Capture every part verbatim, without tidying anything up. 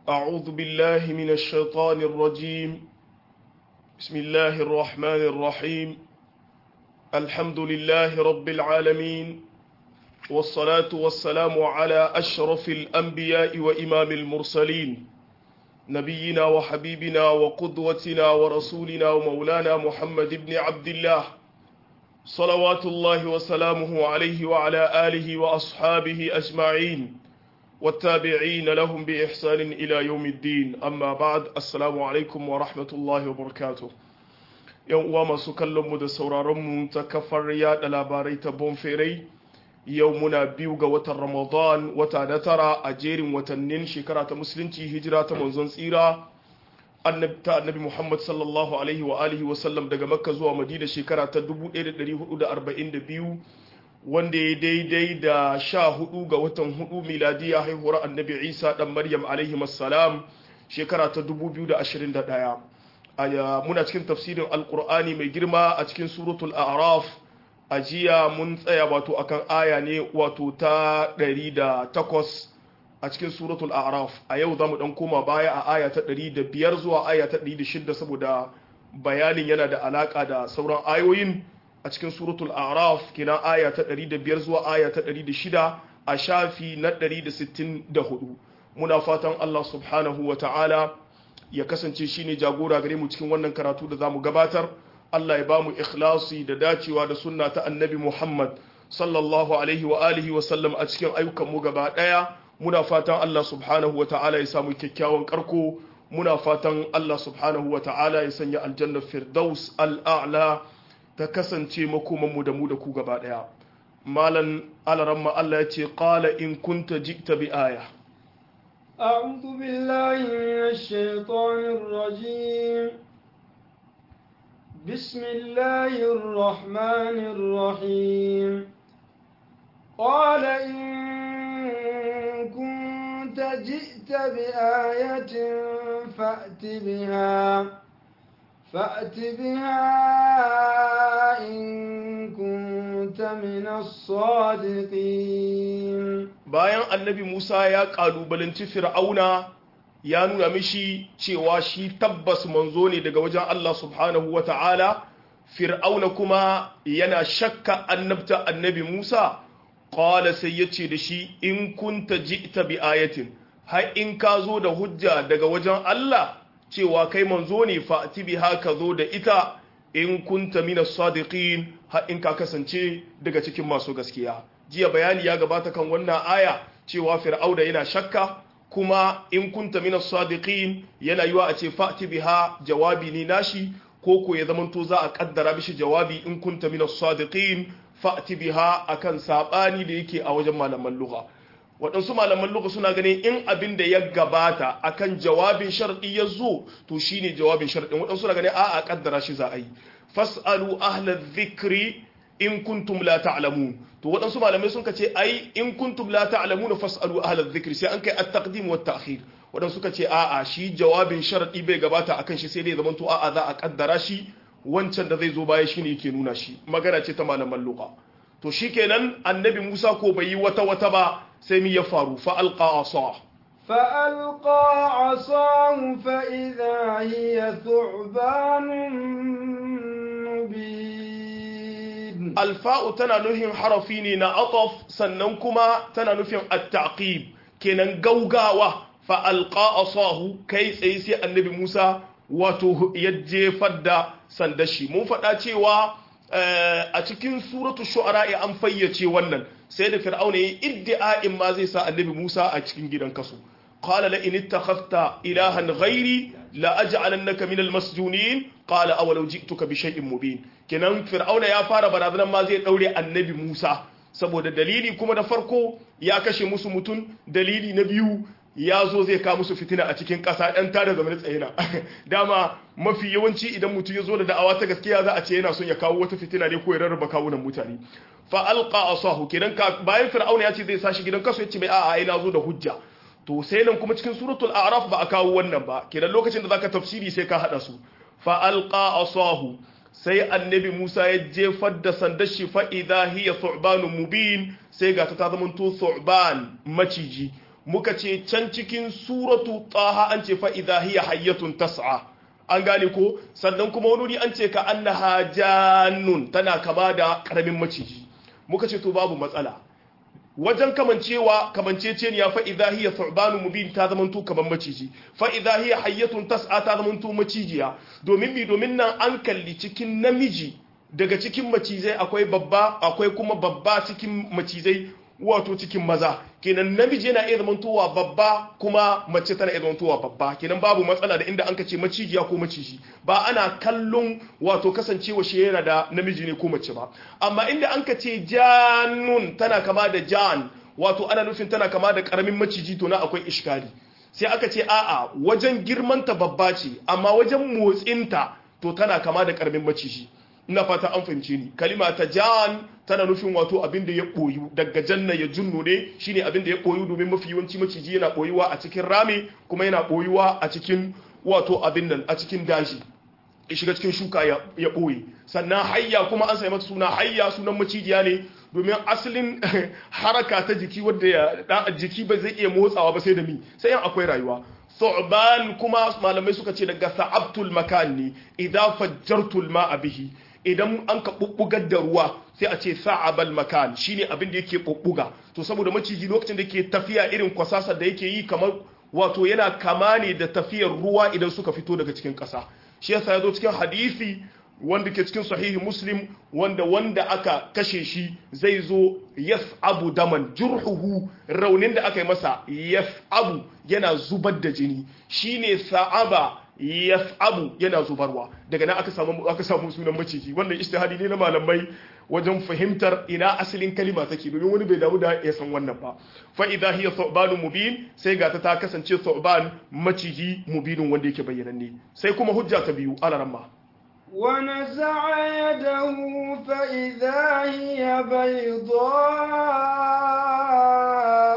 أعوذ بالله من الشيطان الرجيم. بسم الله الرحمن الرحيم. الحمد لله رب العالمين، والصلاة والسلام على أشرف الأنبياء وإمام المرسلين، نبينا وحبيبنا وقدوتنا ورسولنا ومولانا محمد بن عبد الله، صلوات الله وسلامه عليه وعلى آله وأصحابه أجمعين، والتابعين لهم بإحسان إلى يوم الدين. أما بعد، السلام عليكم ورحمة الله وبركاته. yan uwa masu kallon mu da sauraron mu ta kafar yada labarai ta Bonferai, yau muna biyu ga watan Ramadan, wata na tara a jerin watannin shekara ta musulunci, hijira ta manzon tsira annabi ta annabi Muhammad sallallahu alaihi wa alihi wa sallam daga Makka zuwa Madina shekara ta dubu ɗaya da ɗari hudu da arba'in da biyu, wanda ya daidai da sha hudu ga watan hudu miladiya haihuwar annabi Isa dan Maryam alaihi assalam shekara ta dubu biyu da ashirin da ɗaya. Muna cikin tafsirin alkur'ani mai girma a cikin suratul a'raf. A jiya mun tsaya wato akan aya ne wato ta ɗari da takwas a cikin suratul a'raf. A yau za mu ɗan koma baya a aya ta ɗari da biyar zuwa aya ta ɗari da shida saboda bayanin yana da alaƙa da sauran ayoyin a cikin suratul a'raf, kina aya ta ɗari da biyar zuwa aya ta ɗari da shida a shafi na ɗari da sittin da hudu. Muna fatan Allah subhanahu wa ta'ala ya kasance shine jagora gare mu cikin wannan karatu da zamu gabatar. Allah ya bamu ikhlasi da dacewa da sunna ta annabi Muhammad sallallahu alaihi wa alihi wa sallam a cikin ayyukan mu gaba daya. Muna fatan Allah subhanahu wa ta'ala ya samu kyakkyawan karko. Muna fatan Allah subhanahu wa ta'ala ya sanya aljanna firdaus al'a'la ta kasance makoman mu da mu da ku gaba daya. Malan alaramma Allah ya ce qala in kunta ji'ta bi aya. أعوذ بالله من الشيطان الرجيم. بسم الله الرحمن الرحيم. قال إن كنت جئت بآية فأت بها فأت بها إن كنت من الصادقين. bayan annabi Musa ya kalubalanci Fir'auna ya nuna mishi cewa shi tabbas manzo ne daga wajen Allah subhanahu wata'ala, Fir'auna kuma yana shakka annabta annabi Musa, qala sai yace da shi in kunta ji'ta bi ayatin, har in ka zo da hujja daga wajen Allah cewa kai manzo ne, fa'ti biha ka zo da ita in kunta minas sadiqin, har in ka kasance daga cikin masu gaskiya. Jiya bayani ya gabata kan wannan aya cewa fir'auna yana shakka, kuma in kunta minas sadiqin yana yiwa a ce fa'ti biha jawabi ne nashi, ko ko ya zamanto za a kaddara bishi jawabi in kunta minas sadiqin fa'ti biha akan sabani da yake a wajen malaman lugha. waɗansu malaman lugha suna ganin in abin da ya gabata akan jawabin shar'i ya zo to shine jawabin shar'in, waɗansu suna ganin a'a kaddara shi za a yi. Fas'alu ahla dhikri in kuntum la ta'lamun. To waɗansu malamai sun ce ai in kuntum la ta'lamun fas'alu ahla dhikri, sai an kai at-taqdim wa at-ta'khir. Waɗansu suka ce a'a shi jawabin sharadi bai gabata akan shi, sai dai zaman to a'a za a kaddara shi, wancan da zai zo baya shine yake nuna shi. Magana ce ta malaman lugha. To shikenan annabi Musa ko bai yi wata wata ba, sai mi ya faru fa alqa asa فألقى عصاه فإذا هي ثعبان مبين. alfa'u tana nufin harafi ne na ataf, sannan kuma tana nufin at-taqib, kenan gaugawa. Fa alqa asahu, kai tsaye sai annabi Musa wato ya jefar da sandashi. Mun faɗa cewa a cikin suratu shu'ara an fayyace wannan, sai da fir'auna ya iddi'a'in ma zai sa annabi Musa a cikin gidan kaso. qala la in ittakhadhta ilahan ghairi la aj'alannaka minal masjunin qala awalau ji'tuka bi shay'in mubin. kenan fir'auna ya fara barazanan ma zai daure annabi Musa, saboda dalili kuma da farko ya kashe musu mutun, dalili na biyu ya zo zai kawo musu fitina a cikin ƙasa ɗan tada zamanin tsayina. Dama mafi yawanci idan mutum ya zo da da'awa ta gaskiya za a ce yana son ya kawo wata fitina ne ko ya rarraba kawunan mutane. Fa alqa asahu, kenan bayan fir'auna ya ce zai sashi gidan kaso, ya ce mai a'a ai na zo da hujja. To sai nan kuma cikin suratul a'raf ba a kawo wannan ba, kenan lokacin da zaka tafsiri sai ka hada su. Fa alqa asahu, sai annabi Musa ya jefar da sandar shi, fa idha hiya thu'banun mubin, sai ga ta zama to thu'ban, maciji. muka ce can cikin suratu taha an ce fa idha hiya hayyatun tas'a an gane ko sannan kuma wani an ce ka annaha jannun tana kama da karamin maciji muka ce to babu matsala wajen kamancewa kamanceceniya fa idha hiya thu'banun mubin ta zamanto kaman maciji fa idha hiya hayyatun tas'a ta zamanto macijiya domin bi domin nan an kalli cikin namiji daga cikin macizai akwai babba akwai kuma babba cikin macizai wato cikin maza kenan namiji yana iya zamantowa babba kuma mace tana iya zamantowa babba kenan babu matsala da inda an kace macijiya ko maciji ba ana kallon wato kasancewa shi yana da namiji ne ko mace ba amma inda an kace jannun tana kama da jan wato ana nufin tana kama da karamin maciji to na akwai iskali sai aka ce a'a wajen girmanta babba ce amma wajen motsinta to tana kama da karamin maciji ina fata an fahimce ni kalima ta jan tana nufin wato abin da ya boyu daga janna ya junnu ne shine abin da ya boyu domin mafi yawanci maciji yana boyuwa a cikin rami kuma yana boyuwa a cikin wato abin nan a cikin daji ya shiga cikin shuka ya, ya boye sannan hayya kuma an sai mata suna hayya sunan macijiya ne domin asalin haraka ta jiki wanda ya da jiki ba zai iya motsawa ba sai da mi sai yan akwai rayuwa thu'ban kuma malamai suka ce daga sa'abtul makan ne idza fajjartul ma'a bihi idan an ka bubbugar da ruwa sai a ce sa'abal makan shine abin da yake bubbuga to saboda maciji lokacin da yake tafiya irin kwasasar da yake yi kamar wato yana kama ne da tafiyar ruwa idan suka fito daga cikin ƙasa shi yasa ya zo cikin hadisi wanda ke cikin sahihi muslim wanda wanda aka kashe shi zai zo yas'abu daman jurhuhu raunin da aka yi masa yas'abu yana zubar da jini shine sa'aba yas'abu yana zubarwa daga nan aka samu aka samu sunan maciji wannan ijtihadi ne na malamai wajen fahimtar ina asalin kalima take domin wani bai damu da ya san wannan ba fa idha hiya thu'banun mubin sai ga ta ta kasance thu'ban maciji mubinun wanda yake bayyananne sai kuma hujja ta biyu alaramma ونزع يده فإذا هي بيضاء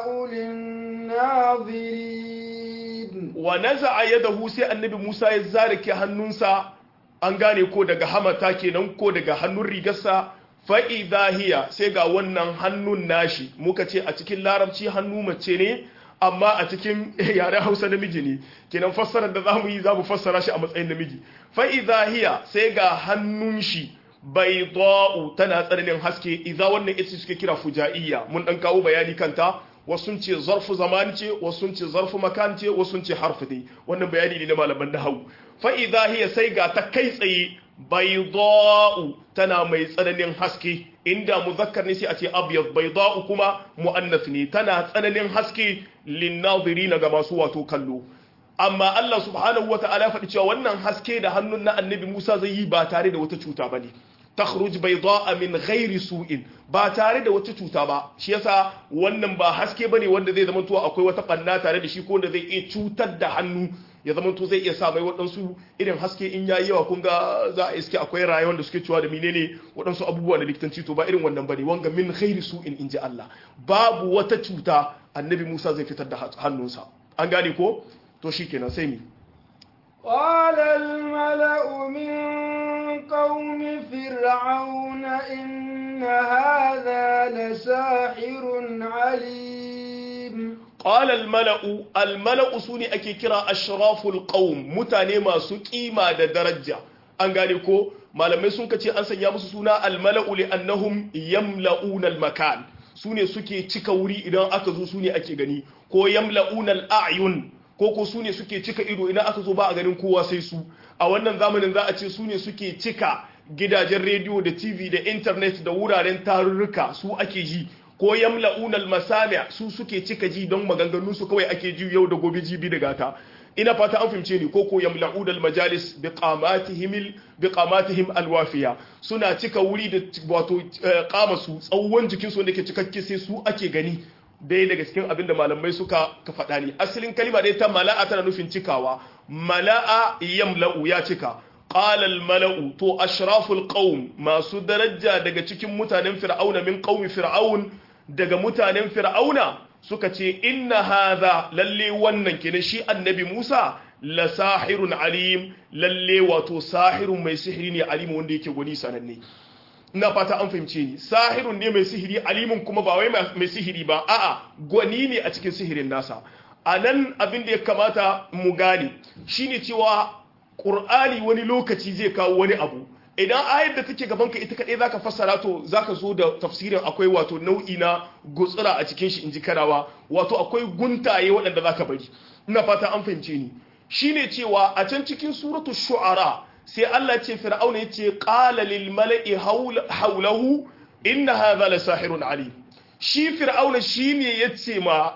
للناظرين ونزع يده سي النبي موسى يزارك hannunsa an gane ko daga hamata kenan ko daga hannun rigarsa fa'iza hiya sai ga wannan hannun nashi muka ce a cikin larabci hannu mace ne amma a cikin yaren hausa namiji ne kenan fassarar da za mu yi za mu fassara shi a matsayin namiji fa'iza hiya sai ga hannun shi bai zo'u tana tsananin haske iza wannan ita suke kira fuja'iyya mun ɗan kawo bayani kanta wasu ce zarfu zamani ce wasu ce zarfu makan ce wasu ce harfi dai wannan bayani ne na malaman nahawu fa'iza hiya sai ga ta kai tsaye bayda'u tana mai tsananin haske inda muzakkar ne sai a ce abyad bayda'u kuma muannas ne tana tsananin haske linnadhirina ga masu wato kallo amma Allah subhanahu wata'ala ya faɗi cewa wannan haske da hannun na annabi Musa zai yi ba tare da wata cuta bane takhruj bayda'a min ghairi su'in ba tare da wata cuta ba shi yasa wannan ba haske bane wanda zai zama to akwai wata banna tare da shi ko wanda zai iya cutar da hannu ya zama to zai iya sa mai waɗansu irin haske in yayi yawa kun ga za a iske akwai rayuwar da suke cewa da menene waɗansu abubuwa na likitanci to ba irin wannan bane wanga min ghairi su'in inji Allah babu wata cuta annabi Musa zai fitar da hannunsa an gane ko to shikenan sai mi قال الملأ من قوم فرعون إن هذا لساحر عليم قال الملأ الملأ سوني أكي كرا أشراف القوم متاني ما سكيما دا درجة أنغاني كو malamai sun kace an sanya musu suna almala'u li annahum yamla'una almakan sune suke cika wuri idan aka zo sune ake gani ko yamla'una al'ayun ko ko sune suke cika ido idan aka zo ba a ganin kowa sai su a wannan zamanin za a ce sune suke cika gidajen rediyo da T V da internet da wuraren tarurruka su ake ji ko yamla'una almasami' su suke cika ji don maganganun su kawai ake ji yau da gobe jibi da gata ina fata an fahimce ni ko ko yamla'una almajalis biqamatihim biqamatihim alwafiya suna cika wuri da wato kama su tsawon jikin su wanda ke cikakke sai su ake gani dai daga cikin abinda malamai suka ka faɗa ne asalin kalma dai ta mala'a tana nufin cikawa mala'a yamla'u ya cika qala almala'u to ashraful qaum masu daraja daga cikin mutanen fir'auna min qaumi fir'aun daga mutanen fir'auna suka ce inna hadha lalle wannan kenan shi annabi Musa la sahirun alim lalle wato sahirun mai sihiri ne alim wanda yake gwani sananne ina fata an fahimce ni sahirun ne mai sihiri alimun kuma ba wai mai sihiri ba a'a gwani ne a cikin sihirin nasa anan abin da ya kamata mu gane shine cewa Qur'ani wani lokaci zai kawo wani abu idan ayar da take gaban ka ita kadai zaka fassara to zaka zo da tafsirin akwai wato nau'i na gutsura a cikin shi inji karawa wato akwai guntaye waɗanda zaka bari ina fata an fahimce ni shine cewa a can cikin suratul shu'ara sai Allah ce fir'auna yace qala lil mala'i hawlahu inna hadha la sahirun alim shi fir'auna shine yace ma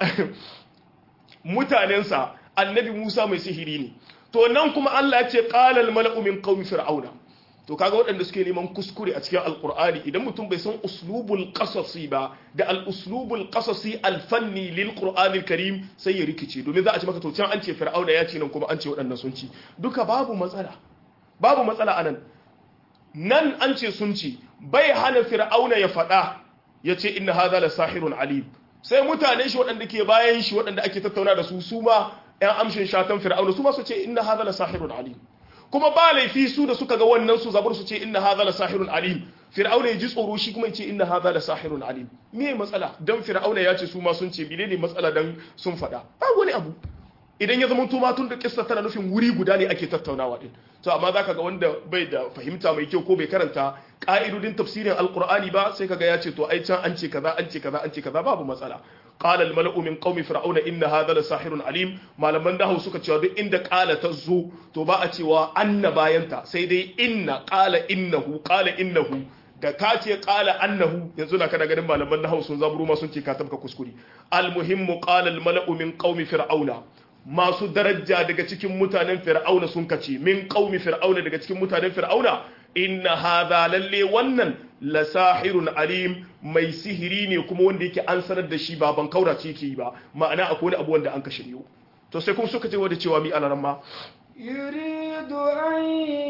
mutanensa annabi Musa mai sihiri ne to nan kuma Allah yace qala al mala'u min qaumi fir'auna to kaga waɗanda suke neman kuskure a cikin alqur'ani idan mutum bai san uslubul qasasi ba da al uslubul qasasi al fanni lil qur'anil karim sai ya rikice domin za a ce maka to can an ce fir'auna ya ce nan kuma an ce waɗannan sun ci duka babu matsala babu matsala anan nan an ce sun ci bai hana fir'auna ya faɗa ya ce inna hadha la sahirun alim sai mutane shi waɗanda ke bayan shi waɗanda ake tattauna da su su ma ƴan amshin shatan fir'auna su ma su ce inna hadha la sahirun alim kuma ba laifi su da suka ga wannan su zabar su ce inna hadha la sahirun alim fir'auna ya ji tsoro shi kuma ya ce inna hadha la sahirun alim me matsala dan fir'auna ya ce su ma sun ce bile ne matsala dan sun faɗa ba wani abu idan ya zama tuma tun da kissa tana nufin wuri guda ne ake tattaunawa din to amma zaka ga wanda bai da fahimta mai kyau ko bai karanta ka'idodin tafsirin alqur'ani ba sai kaga ya ce to ai can an ce kaza an ce kaza an ce kaza babu matsala qala al mala'u min qaumi fir'auna inna hadha la sahirun alim malaman dahu suka cewa duk inda qala ta zo to ba a cewa anna bayanta sai dai inna qala innahu qala innahu da ka ce qala annahu yanzu na kana ganin malaman dahu sun zaburo ma sun ce ka tabka kuskure al muhimmu qala al mala'u min qaumi fir'auna masu daraja daga cikin mutanen fir'auna sun kace min qaumi fir'auna daga cikin mutanen fir'auna inna hadha lalle wannan la sahirun alim mai sihiri ne kuma wanda yake an sanar da shi ba ban kaura ce yake yi ba ma'ana akwai wani abu wanda an ka shiryo to sai kuma suka ce wanda cewa mi alaran ma yuridu an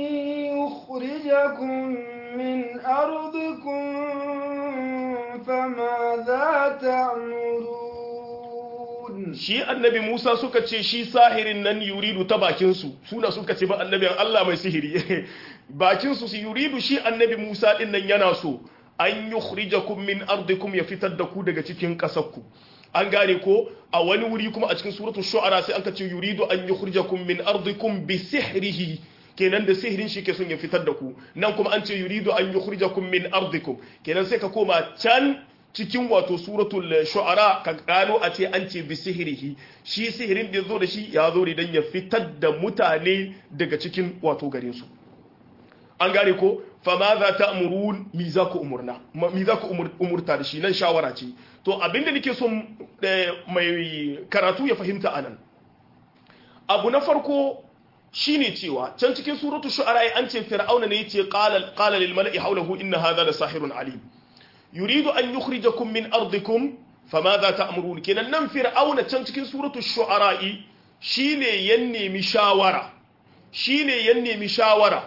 yukhrijakum min ardikum fama za ta'murun shi annabi Musa suka ce shi sahirin nan yuridu ta bakinsu suna suka ce ba annabin Allah mai sihiri bakinsu su yuridu shi annabi Musa din nan yana so an yukhrijakum min ardikum ya fitar da ku daga cikin ƙasarku an gane ko a wani wuri kuma a cikin suratul shu'ara sai an ka ce yuridu an yukhrijakum min ardikum bi sihrihi kenan da sihirin shi ke son ya fitar da ku nan kuma an ce yuridu an yukhrijakum min ardikum kenan sai ka koma can cikin wato suratul shu'ara ka gano a ce an ce bi sihirihi shi sihirin da zo da shi ya zo ne dan ya fitar da mutane daga cikin wato gare su an gane ko fa ma za ta'murun mi za ku umurna mi za ku umurta da shi nan shawara ce to abinda nake so mai karatu ya fahimta anan abu na farko shine cewa can cikin suratul shu'ara an ce fir'auna ne yace qala qala lil mala'i hawlahu inna hadha la sahirun alim yuridu an yukhrijakum min ardikum famadha ta'murun kenan nan fir'auna can cikin suratul shu'ara shine yan nemi shawara shine yan nemi shawara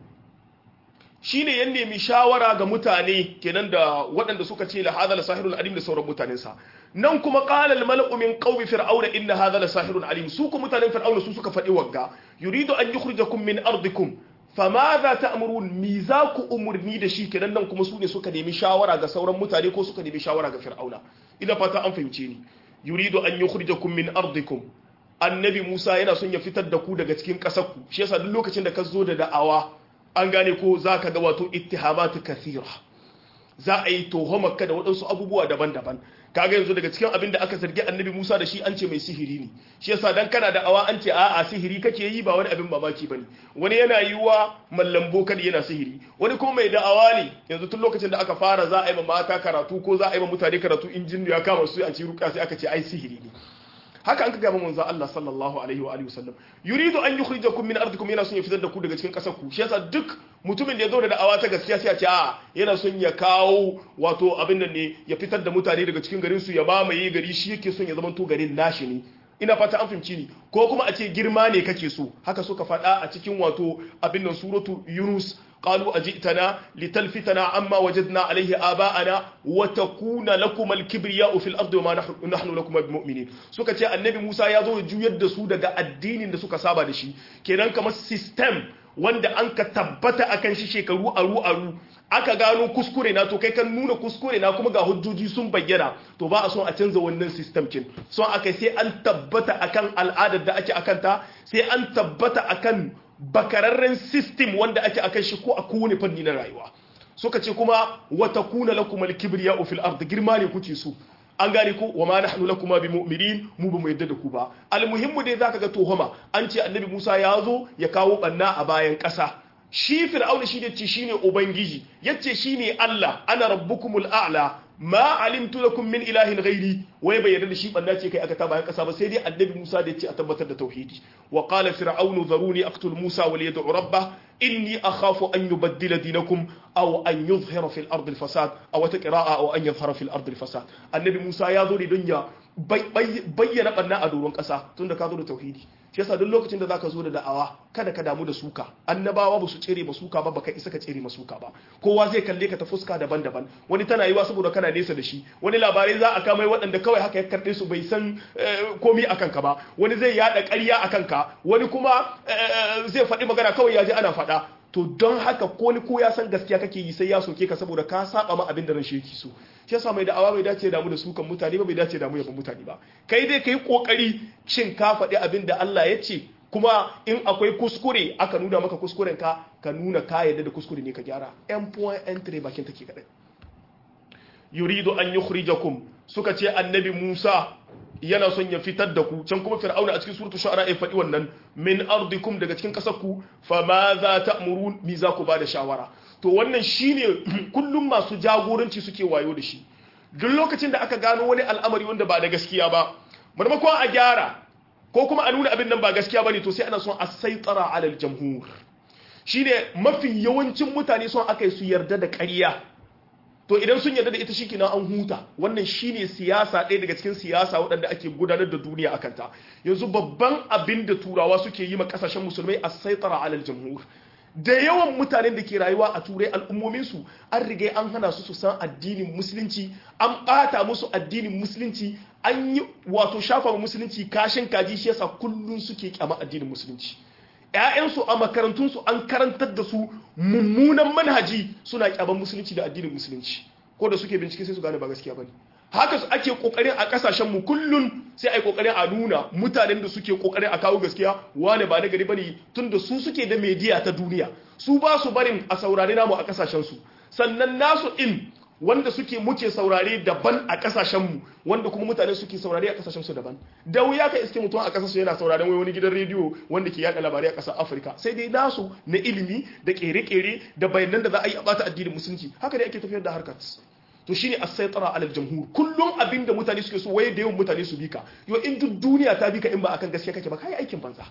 shine yan nemi shawara ga mutane kenan da waɗanda suka ce la hadha la sahirun alim da sauran mutanen sa nan kuma qala al mala'u min qaumi fir'auna inna hadha la sahirun alim su ku mutanen fir'auna su suka faɗi wagga yuridu an yukhrijakum min ardikum famaza ta'murun mi za ku umurni da shi kenan nan kuma su ne suka nemi shawara ga sauran mutane ko suka nemi shawara ga fir'auna ina fata an fahimce ni yuridu an yukhrijakum min ardikum annabi Musa yana son ya fitar da ku daga cikin ƙasar ku shi yasa duk lokacin da ka zo da da'awa an gane ko zaka ga wato ittihamatu kathira za a yi tohomarka da waɗansu abubuwa daban-daban kaga yanzu daga cikin abin da aka zargi annabi Musa da shi an ce mai sihiri ne shi yasa dan kana da awa an ce a'a sihiri kake yi ba wani abin mamaki bane wani yana yiwa mallambo kan yana sihiri wani kuma mai da'awa ne yanzu tun lokacin da aka fara za a yi ma mata karatu ko za a yi ma mutane karatu injin ya kama su a ci ruka sai aka ce ai sihiri ne haka an ka gaba manzo Allah sallallahu alaihi wa alihi wasallam yuridu an yukhrijakum min ardikum yana son ya fitar da ku daga cikin kasar ku shi yasa duk mutumin da ya zo da da'awa ta gaskiya sai ya ce a yana son ya kawo wato abin nan ne ya fitar da mutane daga cikin garin su ya mamaye gari shi yake son ya zama to garin nashi ne ina fata an fahimci ni ko kuma a ce girma ne kake so haka suka faɗa a cikin wato abin nan suratu Yunus قالوا أجئتنا لتلفتنا عما وجدنا عليه آباءنا وتكون لكم الكبرياء في الأرض وما نحن لكم بمؤمنين suka ce annabi Musa ya zo ya juyar da su daga addinin da suka saba da shi kenan kamar system wanda an ka tabbata akan shi shekaru aru aru aka gano kuskure na to kai kan nuna kuskure na kuma ga hujjoji sun bayyana to ba a son a canza wannan system kin son aka sai an tabbata akan al'adar da ake akan ta sai an tabbata akan bakararren system wanda ake akan shi ko a kowane fanni na rayuwa suka ce kuma wata kuna lakum al-kibriya fil ard girma ne kuke so an gane ko wa ma nahnu lakum bi mu'minin mu ba mu yadda da ku ba almuhimmu dai zaka ga tohoma an ce annabi Musa ya zo ya kawo banna a bayan kasa shi fir'auna shi ne ce shine ubangiji yace shine Allah ana rabbukumul a'la ma alimtu lakum min ilahin ghairi wai bai yarda da shi banna ce kai aka ta bayan kasa ba sai dai annabi Musa da yace a tabbatar da tauhidi wa qala fir'aunu zaruni aqtul Musa wa liyad'u rabbah inni akhafu an yubaddila dinakum aw an yuzhira fil ardi al fasad aw taqra'a aw an yuzhira fil ardi al fasad annabi Musa ya zo ne don ya bayyana banna a doron kasa tunda ka zo da tauhidi shi yasa duk lokacin da zaka zo da da'awa kada ka damu da suka annabawa ba su tsere ba suka ba baka isa ka tsere ma suka ba kowa zai kalle ka ta fuska daban-daban wani tana yiwa saboda kana nesa da shi wani labarai za a kama waɗanda kawai haka ya karɓe su bai san komi akan ka ba wani zai yada ƙarya akan ka wani kuma zai faɗi magana kawai ya ji ana faɗa to don haka ko ni ko ya san gaskiya kake yi sai ya soke ka saboda ka saba ma abin da ran shi yake so shi yasa mai da'awa bai dace da mu da sukan mutane ba bai dace da mu yaban mutane ba kai dai kai kokari shin ka faɗi abin da Allah ya ce kuma in akwai kuskure aka nuna maka kuskuren ka ka nuna ka yadda da kuskure ne ka gyara en point entry bakin take kadai yuridu an yukhrijakum suka ce annabi Musa yana son ya fitar da ku can kuma fir'auna a cikin suratul shu'ara ya faɗi wannan min ardikum daga cikin kasar ku fa ma za ta'murun mi za ku bada shawara to wannan shine kullum masu jagoranci suke wayo da shi duk lokacin da aka gano wani al'amari wanda ba da gaskiya ba marmakon a gyara ko kuma a nuna abin nan ba gaskiya bane to sai ana son a saitara alal jamhur shine mafi yawancin mutane son aka yi su yarda da ƙarya to idan sun yarda da ita shi kina an huta wannan shine siyasa ɗaya daga cikin siyasa waɗanda ake gudanar da duniya akan ta yanzu babban abin da turawa suke yi ma kasashen musulmai as-saitara alal jamhur da yawan mutanen da ke rayuwa a turai al'ummomin su an riga an hana su su san addinin musulunci an bata musu addinin musulunci an yi wato shafa musulunci kashin kaji shi yasa kullun suke kyama addinin musulunci ‘ya'yansu a makarantunsu an karantar da su mummunan manhaji suna kyaban musulunci da addinin musulunci ko da suke bincike sai su gane ba gaskiya ba ne haka su ake kokarin a kasashenmu kullum sai a yi kokarin a nuna mutanen da suke kokarin a kawo gaskiya wane ba na gari ba ne tun da su suke da media ta duniya su ba su barin a saurari namu a kasashensu sannan nasu in wanda suke muke saurare daban a kasashenmu wanda kuma mutane suke saurare a kasashensu daban da wuya ka iske mutum a kasashe yana sauraren wani gidan rediyo wanda ke yada labarai a kasar Afirka sai dai nasu na ilimi da kere-kere da bayanan da za a yi a bata addinin musulunci haka dai ake tafiyar da harkar to shine as-saytara alal jamhur kullum abinda mutane suke so waye da yawan mutane su bika yo in duk duniya ta bika in ba akan gaskiya kake ba kai aikin banza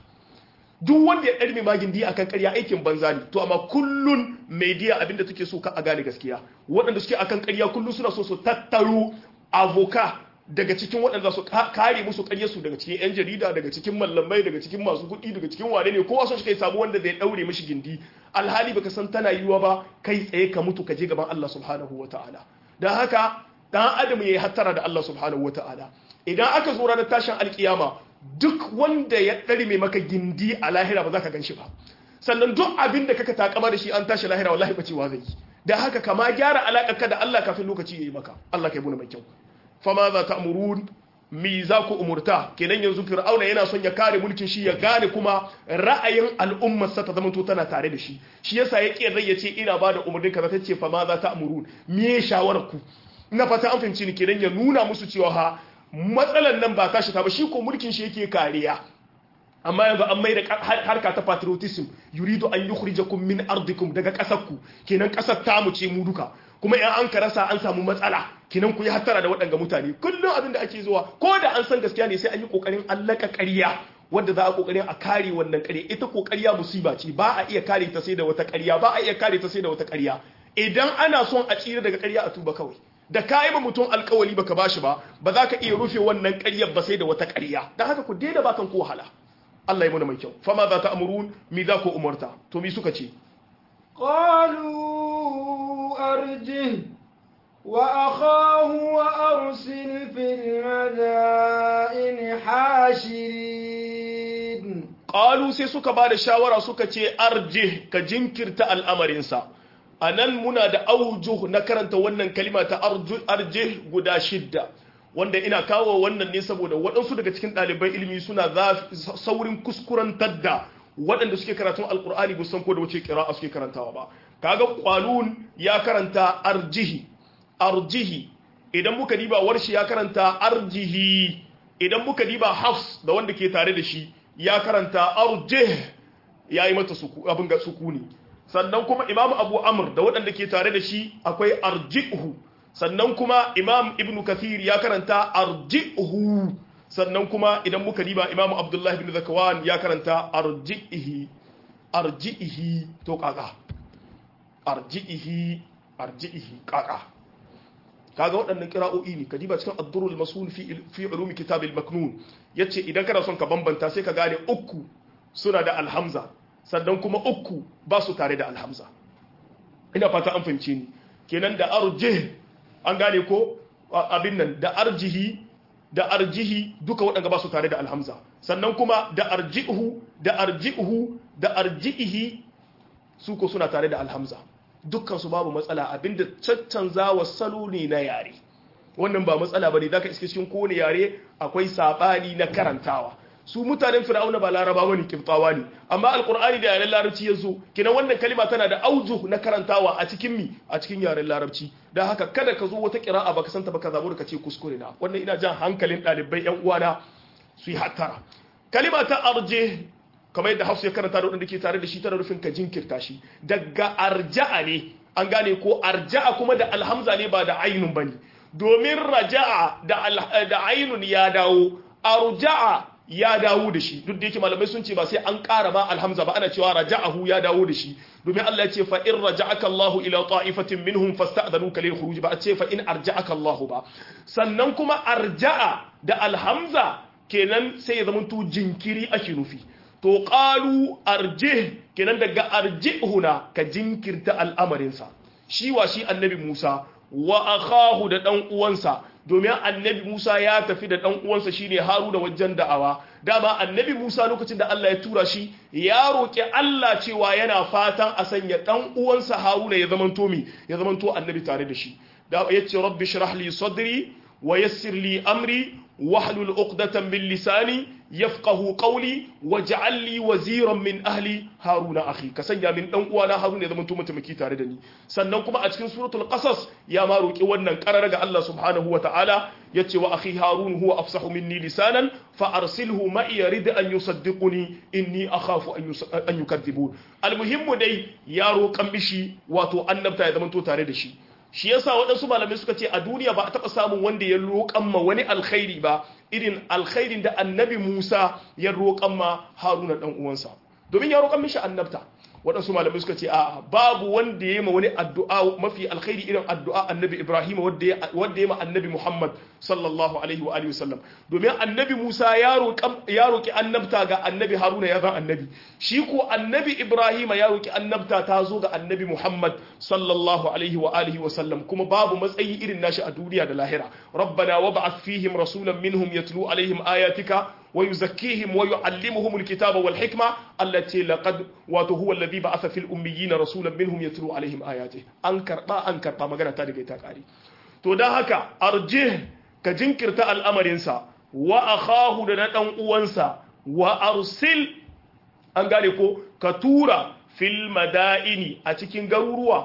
duk wanda ya ɗarmi magin diya akan ƙarya aikin banza ne to amma kullun media abinda take so ka a gane gaskiya waɗanda suke akan ƙarya kullun suna so su tattaro avoka daga cikin waɗanda su kare musu ƙarya su daga cikin yan jarida daga cikin mallamai daga cikin masu kuɗi daga cikin wane ne kowa son shi kai samu wanda zai daure mishi gindi alhali baka san tana yiwa ba kai tsaye ka mutu ka je gaban Allah subhanahu wataala dan haka dan adam yayi hattara da Allah subhanahu wataala idan aka zo ranar tashin alkiyama duk wanda ya ɗari mai maka gindi a lahira ba za ka gan shi ba sannan duk abin da kaka takama da shi an tashi lahira wallahi bacewa zai yi da haka kama gyara alaƙar ka da Allah kafin lokaci ya yi maka Allah ka yi buna mai kyau fama za ta amurun mi za ku umurta kenan yanzu fir'auna yana son ya kare mulkin shi ya gane kuma ra'ayin al'ummarsa ta zamanto tana tare da shi shi yasa ya ƙi rai ya ce ina ba da umarnin kaza ta ce fama za ta amurun me shawarar ku ina fata an fahimci ni kenan ya nuna musu cewa ha matsalan nan ba tashi ta ba shi ko mulkin shi yake kariya amma yanzu an mai da harka ta patriotism yuridu an yukhrijakum min ardikum daga kasarku kenan kasar ta mu ce mu duka kuma in an karasa an samu matsala kenan ku yi hattara da waɗanga mutane kullum abin da ake zuwa ko da an san gaskiya ne sai an yi kokarin allaka ƙarya wanda za a kokarin a kare wannan ƙarya ita ko ƙarya musiba ce ba a iya kare ta sai da wata ƙarya ba a iya kare ta sai da wata ƙarya idan ana son a tsira daga ƙarya a tuba kawai da ka yi ba mutum alkawali baka bashi ba ba za ka iya rufe wannan ƙaryar ba sai da wata ƙarya don haka ku daida bakan ko wahala Allah ya muna mai kyau fama za ta amurun mi za ku umarta to mi suka ce qalu arjih wa akhahu wa arsil fil madain hashirin qalu sai suka ba da shawara suka ce arjih ka jinkirta al'amarinsa anan muna da aujuh na karanta wannan kalima ta arjih guda shidda wanda ina kawo wannan ne saboda waɗansu daga cikin ɗaliban ilimi suna saurin kuskurantar da waɗanda suke karatun alkur'ani ba san ko da wace ƙira'a suke karantawa ba kaga qalun ya karanta arjihi arjihi idan muka diba warshi ya karanta arjihi idan muka diba hafs da wanda ke tare da shi ya karanta arjih yayi mata suku abin ga sukuni sannan kuma imam abu amr da waɗanda ke tare da shi akwai arjihu sannan kuma imam ibn kathir ya karanta arjihu sannan kuma idan muka diba imam abdullahi ibn zakawan ya karanta arjihi arjihi to kaka arjihi arjihi kaka kaga waɗannan qira'o'i ne kadiba cikin ad-durrul masul fi fi ulum kitab al-maknun yace idan kana son ka bambanta sai ka gane uku suna da alhamza sannan kuma uku ba su tare da alhamza ina fata an fahimce ni kenan da arjih an gane ko abin nan da arjihi da arjihi duka waɗanda ba su tare da alhamza sannan kuma da arjihu da arjihu da arjihi su ko suna tare da alhamza dukkan su babu matsala abinda caccanzawa salo ne na yare wannan ba matsala bane zaka iske cikin kowane yare akwai sabani na karantawa su mutanen fir'auna ba laraba bane kiftawa ne amma alqur'ani da yaren larabci yazo kina wannan kalima tana da aujuh na karantawa a cikin mi a cikin yaren larabci dan haka kada ka zo wata qira'a baka santa baka zabo ka ce kuskure na wannan ina jan hankalin dalibai yan uwana su yi hattara kalima ta arje kamar yadda Hafsu ya karanta da wanda ke tare da shi tana rufin ka jinkirta shi daga arja'a ne an gane ko arja'a kuma da alhamza ne ba da ainun bane domin raja'a da da ainun ya dawo arja'a ya dawo da shi duk da yake malamai sun ce ba sai an ƙara ba alhamza ba ana cewa raja'ahu ya dawo da shi domin Allah ya ce fa in raja'aka Allahu ila ta'ifatin minhum fasta'dhanuka lil khuruj ba a ce fa in arja'aka Allahu ba sannan kuma arja'a da alhamza kenan sai ya zama to jinkiri ake nufi to qalu arjih kenan daga arjihuna ka jinkirta al'amarinsa shi wa shi annabi Musa wa akhahu da dan uwansa domin annabi Musa ya tafi da dan uwansa shine Haruna wajen da'awa dama annabi Musa lokacin da Allah ya tura shi ya roki Allah cewa yana fatan a sanya dan uwansa Haruna ya zamanto mi ya zamanto annabi tare da shi da yace rabbi shrah li sadri wa yassir li amri wahlul uqdatan min lisani yafqahu qawli waj'al li waziran min ahli haruna akhi ka sanya min dan uwana haruna ya zama to mutumaki tare da ni sannan kuma a cikin suratul qasas ya ma roki wannan karar ga Allah subhanahu wataala yace wa akhi harun huwa afsahu minni lisanan fa arsilhu ma'i yarid an yusaddiquni inni akhafu an yukadhibun almuhimmu dai ya roƙan mishi wato annabta ya zama to tare da shi shi yasa waɗansu malamai suka ce a duniya ba a taɓa samun wanda ya roƙan ma wani alkhairi ba irin alkhairin da annabi Musa ya roƙan ma Haruna ɗan uwansa domin ya roƙan mishi annabta waɗansu malamai suka ce a'a babu wanda ya yi ma wani addu'a mafi alkhairi irin addu'a annabi Ibrahim wanda ya wanda ya ma annabi Muhammad sallallahu alaihi wa alihi wasallam domin annabi Musa ya roƙan ya roƙi annabta ga annabi Haruna ya zan annabi shi ko annabi Ibrahim ya roƙi annabta ta zo ga annabi Muhammad sallallahu alaihi wa alihi wasallam kuma babu matsayi irin nashi a duniya da lahira rabbana wab'ath fihim rasulan minhum yatlu alaihim ayatika ويزكيهم ويعلمهم الكتاب والحكمة التي لقد وهو الذي بعث في الأميين رسولا منهم يتلو عليهم آياته أنكر با أنكر با مغانا تاريخ تاكاري تو دا هكا أرجه كجنكر تا الأمر ينسى وأخاه دنان أوانسى وأرسل أنغاليكو كتورا في المدائن أتكين غروروا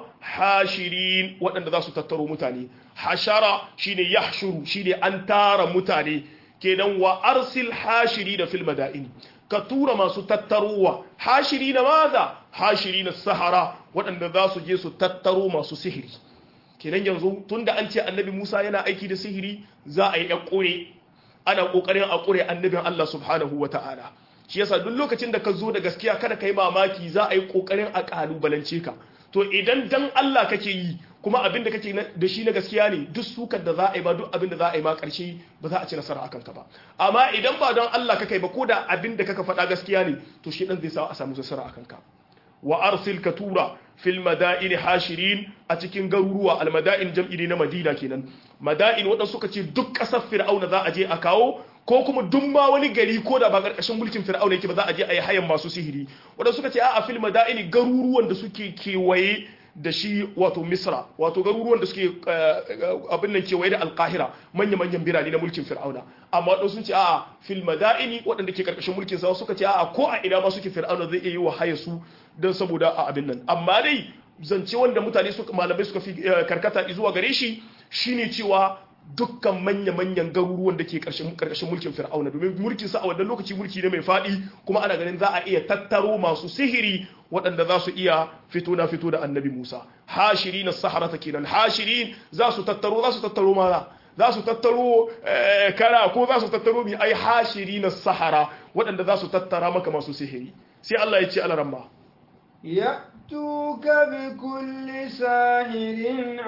حاشرين وأن ذا ستتروا متاني حشر شيني يحشر شيني أنتار متاني kenan wa arsil hashiri da fil madaini ka tura masu tattarowa hashiri na maza hashiri na sahara waɗanda za su je su tattaro masu sihiri kenan yanzu tunda an ce annabi Musa yana aiki da sihiri za a yi ƙure ana ƙoƙarin a ƙure annabin Allah subhanahu wata'ala shi yasa duk lokacin da ka zo da gaskiya kada ka yi mamaki za a yi ƙoƙarin a ƙalubalance ka to idan dan Allah kake yi kuma abin da kake da shi na gaskiya ne duk sukar da za a yi ba duk abin da za a yi ma ƙarshe ba za a ci nasara akan ka ba amma idan ba don Allah kake ba ko da abin da kaka faɗa gaskiya ne to shi dan zai sa a samu nasara akan ka wa arsil katura fil madain hashirin a cikin garuruwa al madain jam'i ne na Madina kenan madain wadan suka ce duk ƙasar Fir'auna za a je a kawo ko kuma dumma wani gari ko da ba karkashin mulkin fir'auna yake ba za a je a yi hayan masu sihiri wanda suka ce a fil madaini garuruwan da suke kewaye da shi wato misra wato garuruwan da suke abin nan kewaye da alkahira manya-manyan birane na mulkin fir'auna amma wadanda sun ce a fil madaini waɗanda ke karkashin mulkin sa suka ce a ko a ina ma suke fir'auna zai iya yi wa haya su don saboda a abin nan amma dai zance wanda mutane suka malamai suka fi karkata zuwa gare shi shine cewa dukkan manya-manyan garuruwan da ke karkashin mulkin fir'auna domin mulkin sa a wannan lokaci mulki ne mai faɗi kuma ana ganin za a iya tattaro masu sihiri waɗanda za su iya fito na fito da annabi Musa hashiri na saharata kenan hashirin za su tattaro za su tattaro mara za su tattaro kara ko za su tattaro mi ai hashiri na sahara waɗanda za su tattara maka masu sihiri sai Allah ya ce alaramma ya'tuka bi kulli sahirin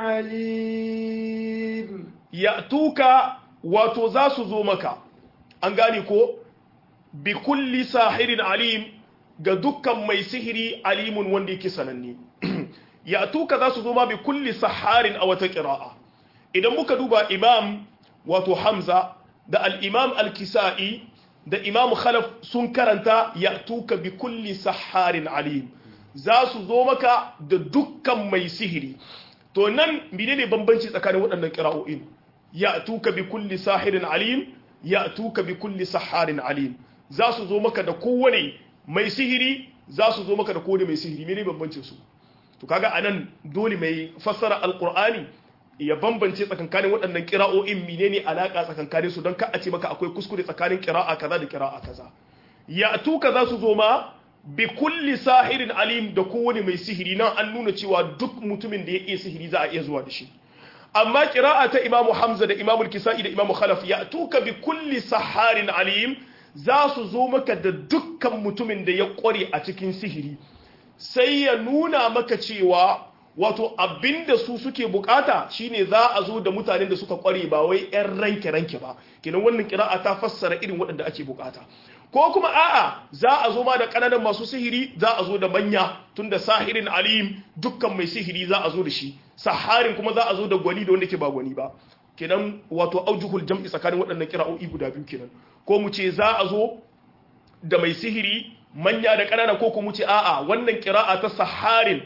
alim ya'tuka wato za su zo maka an gane ko bi kulli sahirin alim ga dukkan mai sihiri alimun wanda yake sananne ya'tuka za su zo ma bi kulli saharin a wata qira'a idan muka duba imam wato hamza da al-imam al-kisa'i da imam khalaf sun karanta ya'tuka bi kulli saharin alim za su zo maka da dukkan mai sihiri to nan menene bambanci tsakanin waɗannan qira'o'in ya'tuka bi kulli sahirin alim ya'tuka bi kulli saharin alim za su zo maka da kowane mai sihiri za su zo maka da kowane mai sihiri menene bambancin su to kaga anan dole mai fassara alqur'ani ya bambance tsakankanin waɗannan qira'o'in menene alaka tsakankanin su don ka a ce maka akwai kuskure tsakanin qira'a kaza da qira'a kaza ya'tuka za su zo ma bi kulli sahirin alim da kowane mai sihiri nan an nuna cewa duk mutumin da ya iya sihiri za a iya zuwa da shi amma qira'a ta imamu hamza da imamu al-kisa'i da imamu khalaf ya'tuka bi kulli saharin alim za su zo maka da dukkan mutumin da ya kware a cikin sihiri sai ya nuna maka cewa wato abinda su suke bukata shine za a zo da mutanen da suka kware ba wai yan ranke ranke ba kenan wannan qira'a ta fassara irin waɗanda ake bukata ko kuma a'a za a zo ma da kananan masu sihiri za a zo da manya tunda sahirin alim dukkan mai sihiri za a zo da shi saharin kuma za a zo da gwani da wanda ke ba gwani ba kenan wato aujuhul jam'i tsakanin waɗannan kira'o'i guda biyu kenan ko mu ce za a zo da mai sihiri manya da kanana ko kuma mu ce a'a wannan kira'a ta saharin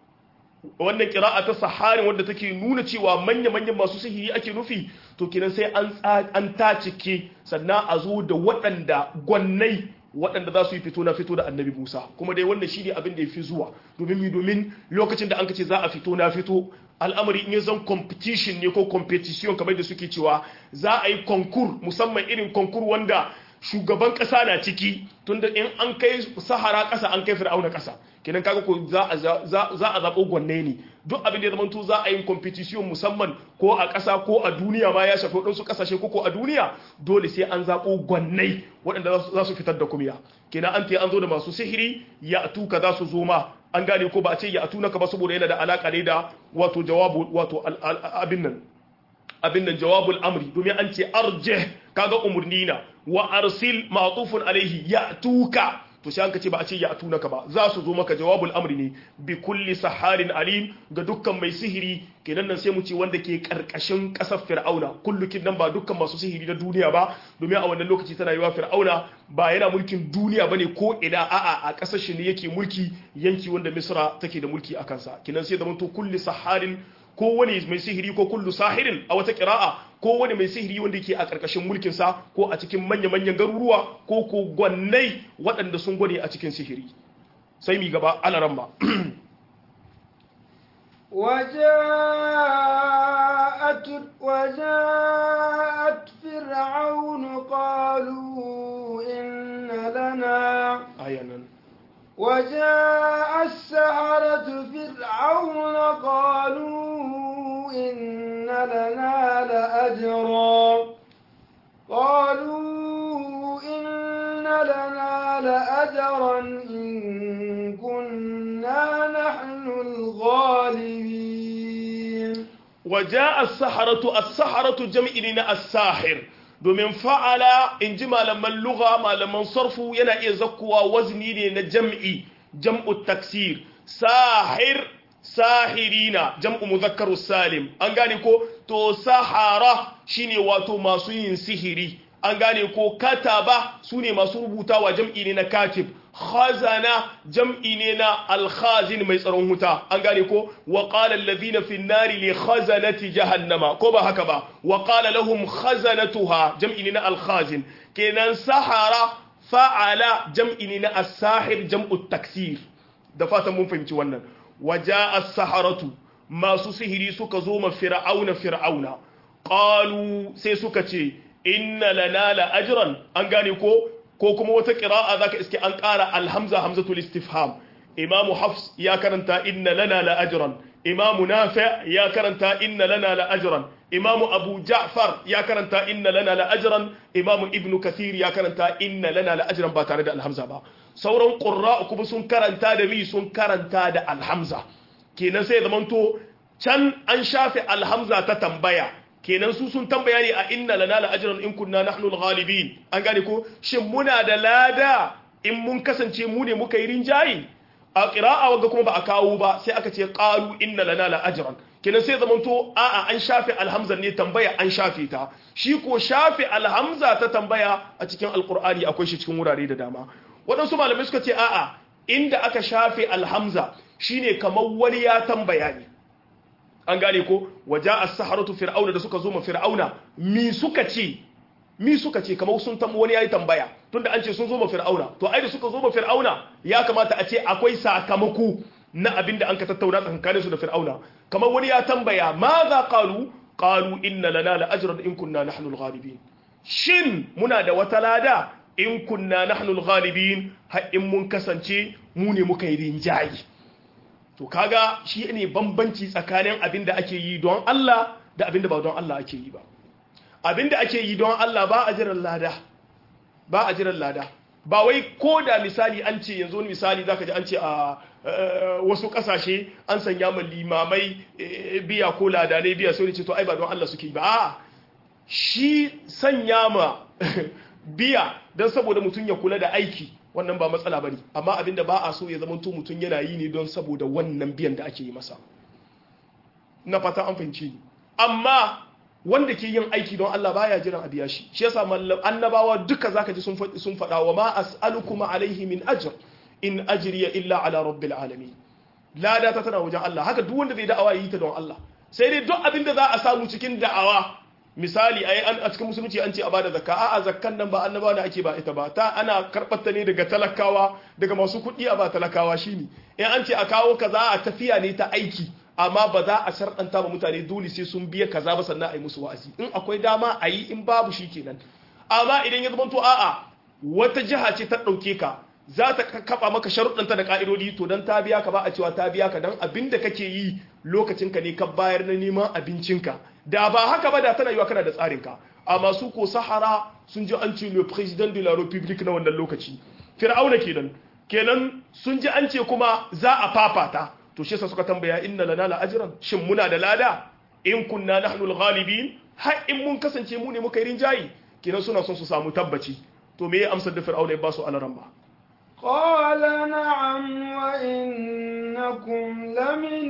wannan kira'a ta saharin wanda take nuna cewa manya-manyan masu sihiri ake nufi to kenan sai an an tacike sannan a zo da waɗanda gwannai waɗanda za su yi fito na fito da annabi Musa kuma dai wannan shi ne abin da ya fi zuwa domin mi domin lokacin da an kace za a fito na fito al'amari in ya zan competition ne ko competition kamar da suke cewa za a yi konkur musamman irin konkur wanda shugaban ƙasa na ciki tunda in an kai sahara ƙasa an kai fir'auna ƙasa kenan kaga ko za a za a zaɓo gwanne ne duk abin da ya zamanto za a yi competition musamman ko a ƙasa ko a duniya ma ya shafi waɗansu ƙasashe ko ko a duniya dole sai an zaɓo gwannai waɗanda za su fitar da kumiya kenan an ta an zo da masu sihiri ya atuka za su zo ma an gane ko ba a ce ya atunaka ba saboda yana da alaƙa ne da wato jawabu wato abin nan abin nan jawabul amri domin an ce arjih kaga umurni na wa arsil ma'tufun alaihi ya'tuka to sai an ka ce ba a ce ya'tunaka ba za su zo maka jawabul amri ne bi kulli saharin alim ga dukkan mai sihiri kenan nan sai mu ce wanda ke karkashin kasar fir'auna kullukin nan ba dukkan masu sihiri na duniya ba domin a wannan lokaci tana yiwa fir'auna ba yana mulkin duniya bane ko ina a'a a kasar shi ne yake mulki yanki wanda misra take da mulki a kansa kenan sai da mun to kulli saharin ko wani mai sihiri ko kullu sahirin a wata kira'a ko wani mai sihiri wanda yake a ƙarƙashin mulkinsa ko a cikin manya-manyan garuruwa ko ko gwannai waɗanda sun gwade a cikin sihiri sai mi gaba alaramma وجاءت وجاءت فرعون قالوا إن لنا آيانا وجاء السحرة فرعون قالوا إن لنا لأجرا قالوا إن لنا لأجرا إن كنا نحن الغالبين وجاء السحرة السحرة جمع الساحر domin fa'ala in ji malaman lugha malaman sarfu yana iya zakkuwa wazni ne na jam'i jam'u taksir sahir sahirina jam'u mudhakkaru salim an gane ko to sahara shine wato masu yin sihiri an gane ko kataba sune masu rubutawa jam'i ne na katib khazana jam'i ne na alkhazin mai tsaron wuta an gane ko wa qala alladhina fi an-nari li khazanati jahannama ko ba haka ba wa qala lahum khazanatuha jam'i ne na alkhazin kenan sahara fa'ala jam'i ne na as-sahir jam'u taksir da fatan mun fahimci wannan waja as-saharatu masu sihiri suka zo ma fir'auna fir'auna qalu sai suka ce inna lana la ajran an gane ko ko kuma wata qira'a zaka iske an ƙara alhamza hamzatul istifham imamu hafs ya karanta inna lana la ajran imamu nafi' ya karanta inna lana la ajran imamu abu ja'far ya karanta inna lana la ajran imamu ibnu kathir ya karanta inna lana la ajran ba tare da alhamza ba sauran qurra kuma sun karanta da mi sun karanta da alhamza kenan sai zamanto can an shafe alhamza ta tambaya kenan su sun tambaya ne a inna lana la ajran in kunna nahnu al-ghalibin an gane ko shin muna da lada in mun kasance mu ne muka yi rinjayi a qira'a wanda kuma ba a kawo ba sai aka ce qalu inna lana la ajran kenan sai zamanto a'a an shafe alhamza ne tambaya an shafe ta shi ko shafe alhamza ta tambaya a cikin alqur'ani akwai shi cikin wurare da dama waɗansu malamai suka ce a'a inda aka shafe alhamza shine kamar wani ya tambaya ne an gane ko waja as-saharatu fir'auna da suka zo ma fir'auna mi suka ce mi suka ce kamar sun tam wani yayi tambaya tunda an ce sun zo ma fir'auna to ai da suka zo ma fir'auna ya kamata a ce akwai sakamako na abinda an ka tattauna tsakanin su da fir'auna kamar wani ya tambaya madha qalu qalu inna lana la ajran in kunna nahnu al-ghalibin shin muna da wata lada in kunna nahnu al-ghalibin ha in mun kasance mu ne muka yi rinjayi to kaga shi ne bambanci tsakanin abinda ake yi don Allah da abinda ba don Allah ake yi ba abinda ake yi don Allah ba a jiran lada ba a jiran lada ba wai ko da misali an ce yanzu wani misali zaka ji an ce a wasu kasashe an sanya ma limamai biya ko ladanai biya sai ce to ai ba don Allah suke yi ba a shi sanya ma biya don saboda mutum ya kula da aiki wannan ba matsala bane amma abinda ba a so ya zama to mutun yana yi ne don saboda wannan biyan da ake yi masa na fata an fahimci amma wanda ke yin aiki don Allah baya jiran a biya shi shi yasa annabawa duka zaka ji sun faɗi sun faɗa wa ma as'alukum alaihi min ajr in ajriya illa ala rabbil alamin lada ta tana wajen Allah haka duk wanda zai da'awa yi ta don Allah sai dai duk abinda za a samu cikin da'awa misali ai an a cikin musulunci an ce a bada zakka a'a zakkan nan ba annabawa ne ake ba ita ba ta ana karbar ta ne daga talakawa daga masu kuɗi a ba talakawa shine in an ce a kawo kaza a tafiya ne ta aiki amma ba za a sharɗanta ba mutane dole sai sun biya kaza ba sannan a yi musu wa'azi in akwai dama a yi in babu shi kenan amma idan ya zama to a'a wata jiha ce ta ɗauke ka za ta kafa maka sharuɗanta da ƙa'idodi to don ta biya ka ba a cewa ta biya ka don abin da kake yi lokacinka ne ka bayar na neman abincinka da ba haka ba da tana yiwa kana da tsarinka amma su ko sahara sun ji an ce le président de la république na wannan lokaci fir'auna kenan kenan sun ji an ce kuma za a fafata to shi yasa suka tambaya inna lana la ajran shin muna da lada in kunna nahnu al-ghalibin har in mun kasance mu ne muka yi rinjayi kenan suna son su samu tabbaci to me ya amsar da fir'auna ya ba su alaran ba قال نعم وإنكم لمن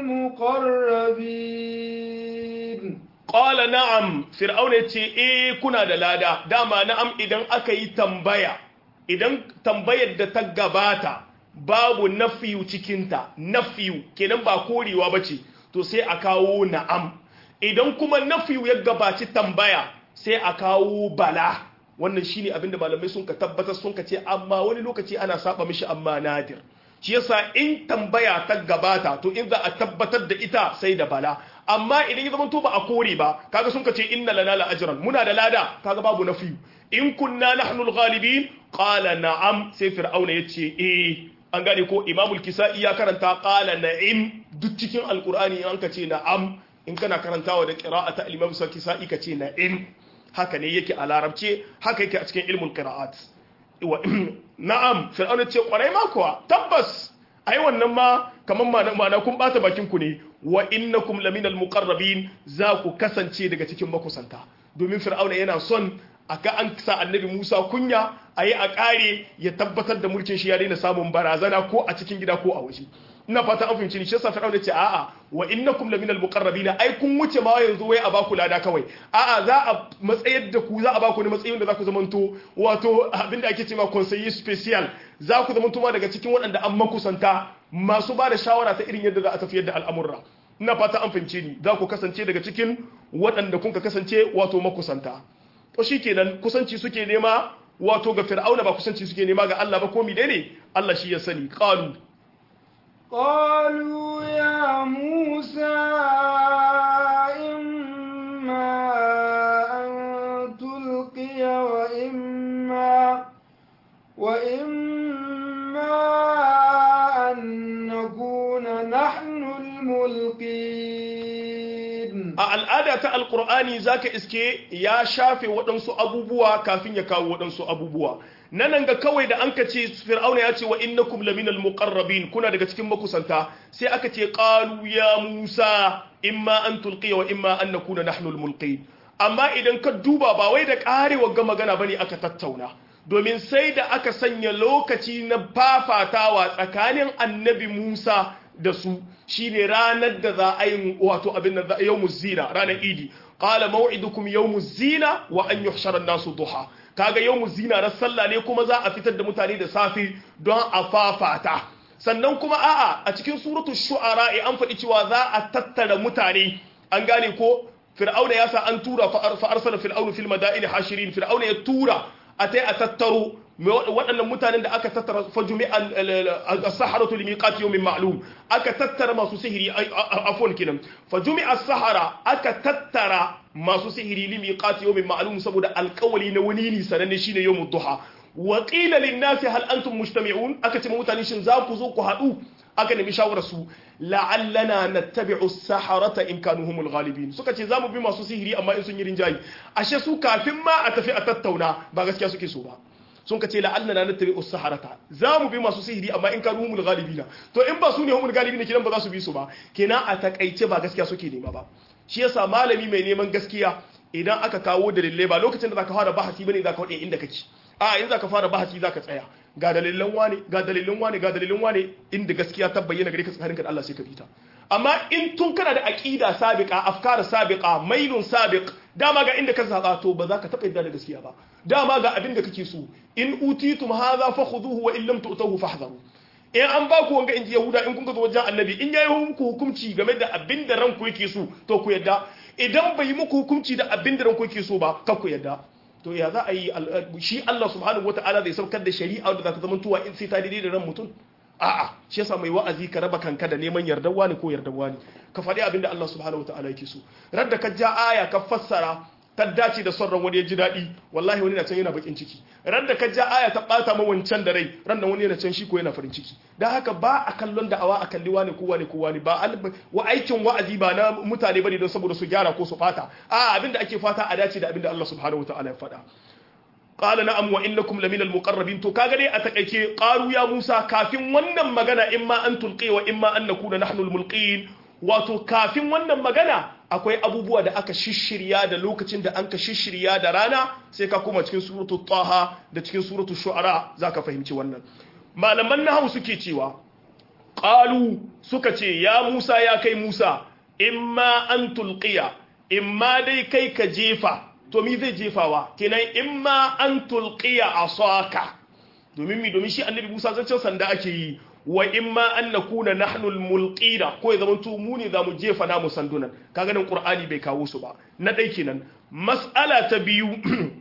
المقربين قال نعم فرعون yace eh kuna da lada dama na'am idan aka yi tambaya idan tambayar da ta gabata babu nafiyu cikinta nafiyu kenan ba korewa bace to sai a kawo na'am idan kuma nafiyu ya gabaci tambaya sai a kawo bala wannan shine abinda malamai sun ka tabbatar sun ka ce amma wani lokaci ana saba mishi amma nadir shi yasa in tambaya ta gabata to in za a tabbatar da ita sai da bala amma idan ya zama to ba a kore ba kaga sun ka ce inna lana la ajran muna da lada kaga babu nafiyu in kunna nahnu al-ghalibin qala na'am sai fir'auna yace eh an gane ko imamul kisa'i ya karanta qala na'im duk cikin alqur'ani an ka ce na'am in kana karantawa da qira'ata al-imam kisa'i ka ce na'im haka ne yake a larabce haka yake a cikin ilmul qira'at na'am fir'auna ce kwarai ma kuwa tabbas ai wannan ma kaman ma na kun bata bakin ku ne wa innakum laminal muqarrabin za ku kasance daga cikin makusanta domin fir'auna yana son aka an sa annabi Musa kunya ayi a kare ya tabbatar da mulkin shi ya daina samun barazana ko a cikin gida ko a waje ina fata an fahimci ni shi yasa fir'auna ce a'a wa innakum laminal muqarrabin ai kun wuce ma yanzu wai a baku lada kawai a'a za a matsayar da ku za a baku ne matsayin da za ku zamanto wato abinda ake cewa conseiller special za ku zamanto ma daga cikin waɗanda an makusanta masu ba da shawara ta irin yadda za a tafiyar da al'amurra ina fata an fahimci ni za ku kasance daga cikin waɗanda kun ka kasance wato makusanta to shikenan kusanci suke nema wato ga fir'auna ba kusanci suke nema ga Allah ba ko mi ne Allah shi ya sani qalu قالوا يا موسى إما أن تلقي وإما وإما أن نكون نحن الملقين. الآية القرآن ذاك إسكي يا شافي ودنسو أبوبوا كافين يكاو ودنسو أبوبوا nan ga kawai da an ka ce fir'auna ya ce wa innakum laminal muqarrabin kuna daga cikin makusanta sai aka ce qalu ya musa imma an tulqiya wa imma an nakuna nahnu almulqin amma idan ka duba ba wai da karewa ga magana bane aka tattauna domin sai da aka sanya lokaci na fafatawa tsakanin annabi Musa da su shine ranar da za a yi wato abin da yawmuz zina ranar idi qala maw'idukum yawmuz zina wa an yuhshara an-nasu duha kaga yawmu zina ran sallah ne kuma za a fitar da mutane da safi don a fafata sannan kuma a'a a cikin suratul shu'ara an faɗi cewa za a tattara mutane an gane ko fir'auna ya sa an tura fa arsala fir'aunu fil madaini hashirin fir'auna ya tura a tai a tattaro waɗannan mutanen da aka tattara fajumi as-saharatu limiqati yawmin ma'lum aka tattara masu sihiri afwan kinan fajumi as-sahara aka tattara masu sihiri limiqati yawmin ma'lum saboda alƙawali na wani ne sananne shine yawmud duha wa qila lin-nasi hal antum mujtami'un aka ce mutane shin za ku zo ku haɗu aka nemi shawarar su la'allana nattabi'u as-saharata in kanu humul ghalibin suka ce zamu bi masu sihiri amma in sun yi rinjayi ashe su kafin ma a tafi a tattauna ba gaskiya suke so ba sun ka ce la'allana nattabi'u as-saharata zamu bi masu sihiri amma in kanu humul ghalibin to in ba su ne humul ghalibin kidan ba za su bi su ba kenan a takaice ba gaskiya suke nema ba shi yasa malami mai neman gaskiya idan aka kawo dalilai ba lokacin da zaka fara bahasi bane zaka wade inda kake a in zaka fara bahasi zaka tsaya ga dalilan wane ga dalilan wane ga dalilan wane inda gaskiya ta bayyana gare ka tsakaninka da Allah sai ka fita amma in tun kana da aqida sabiqa afkar sabiqa mailun sabiq dama ga inda ka zaba to ba za ka taba yadda da gaskiya ba dama ga abin da kake so in utitum hadha fakhuduhu wa in lam tu'tuhu fahdharu in an ba ku wanga inji yahuda in kun ga wajen annabi in yayi muku hukunci game da abin da ranku yake so to ku yadda idan bai yi muku hukunci da abin da ranku yake so ba kar ku yadda to ya za a yi shi Allah subhanahu wataala zai saukar da shari'a da za ta zama tuwa in sai ta daidai da ran mutum a'a shi yasa mai wa'azi ka raba kanka da neman yardar wani ko yardar wani ka faɗi abin da Allah subhanahu wataala yake so radda ka ja aya ka fassara ta dace da son ran wani ya ji daɗi wallahi wani na can yana bakin ciki ran da ka ja aya ta ɓata ma wancan da rai ran da wani yana can shi ko yana farin ciki don haka ba a kallon da'awa a kalli wani ko wani ko wani ba wa aikin wa'azi ba na mutane bane don saboda su gyara ko su fata a abinda ake fata a dace da abinda Allah subhanahu wataala ya faɗa qala na'am wa innakum laminal muqarrabin to kaga dai a takaice qaru ya Musa kafin wannan magana imma an tulqi wa imma an nakuna nahnu almulqin wato kafin wannan magana akwai abubuwa da aka shishirya da lokacin da an ka shishirya da rana sai ka kuma cikin suratu taha da cikin suratu shu'ara zaka fahimci wannan malaman nahwu suke cewa qalu suka ce ya Musa ya kai Musa imma an tulqiya imma dai kai ka jefa to mi zai jefawa kenan imma an tulqiya asaka domin mi domin shi annabi Musa zancen sanda ake yi wa imma an nakuna nahnu almulqina ko ya zamanto mu ne zamu jefa namu sandunan kaga nan qur'ani bai kawo su ba na dai kenan mas'ala ta biyu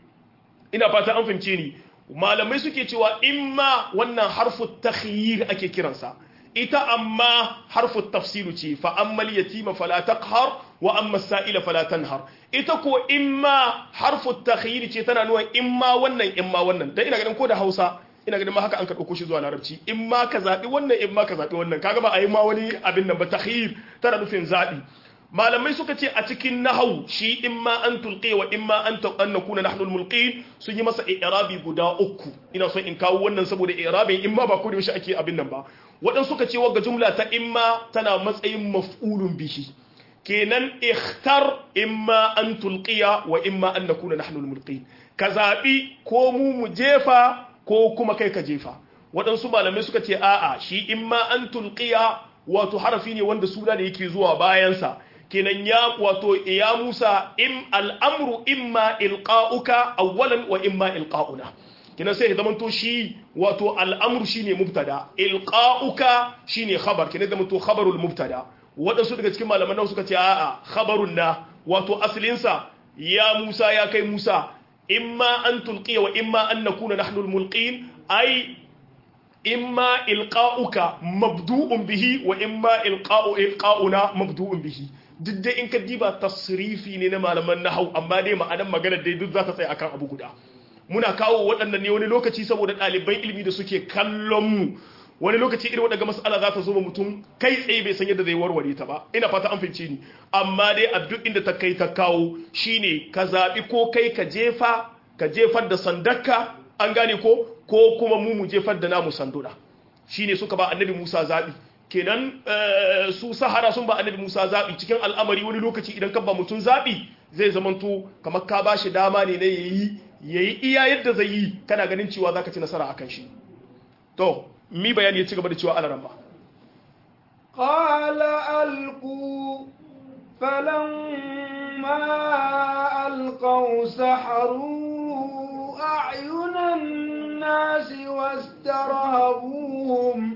ina fata an fahimce ni malamai suke cewa imma wannan harfu takhyir ake kiransa ita amma harfu tafsilu ce fa amma al-yatima fala taqhar wa amma as-sa'ila fala tanhar ita ko imma harfu takhyir ce tana nuna imma wannan imma wannan dan ina ganin ko da Hausa ina ganin ma haka an ka dauko shi zuwa larabci in ma ka zabi wannan in ma ka zabi wannan kaga ba a yi ma wani abin nan ba takhir tana nufin zabi malamai suka ce a cikin nahwu shi in ma an tulqi wa in ma an an nakuna nahnu almulqin sun yi masa i'rabi guda uku ina son in kawo wannan saboda i'rabin in ma ba ko da shi ake abin nan ba wadan suka ce wagga jumla ta in ma tana matsayin maf'ulun bihi kenan ikhtar imma an tulqiya wa imma an nakuna nahnu almulqin ka zabi ko mu mu jefa ko kuma kai ka jefa waɗansu malamai suka ce a'a shi imma an tulqiya wato harafi ne wanda suna da yake zuwa bayansa kenan ya wato ya Musa im al'amru imma ilqa'uka awwalan wa imma ilqa'una kenan sai ya zamanto shi wato al'amru shine mubtada ilqa'uka shine khabar kenan zamanto khabarul mubtada wadansu daga cikin malaman nan suka ce a'a khabarun na wato asalinsa ya Musa ya kai Musa imma an tulqiya wa imma an nakuna nahnu almulqin ay imma ilqa'uka mabdu'un bihi wa imma ilqa'u ilqa'una mabdu'un bihi duk dai in ka diba tasrifi ne na malaman nahau amma dai ma'anar magana dai duk za ta tsaya akan abu guda muna kawo waɗannan ne wani lokaci saboda ɗaliban ilimi da suke kallon mu wani lokaci irin waɗanda mas'ala za ta zo ba mutum kai tsaye bai san yadda zai warware ta ba ina fata an fince ni amma dai a duk inda ta kai ta kawo shine ka zaɓi ko kai ka jefa ka jefar da sandarka an gane ko ko kuma mu mu jefar da namu sanduna shine suka ba annabi Musa zaɓi kenan su sahara sun ba annabi Musa zaɓi cikin al'amari wani lokaci idan ka ba mutum zaɓi zai zamanto kamar ka ba shi dama ne na yayi yayi iya yadda zai yi kana ganin cewa zaka ci nasara akan shi to mi bayani ya ci gaba da cewa alaran ba qala alqu falamma alqaw saharu a'yunan nasi wastarhabuhum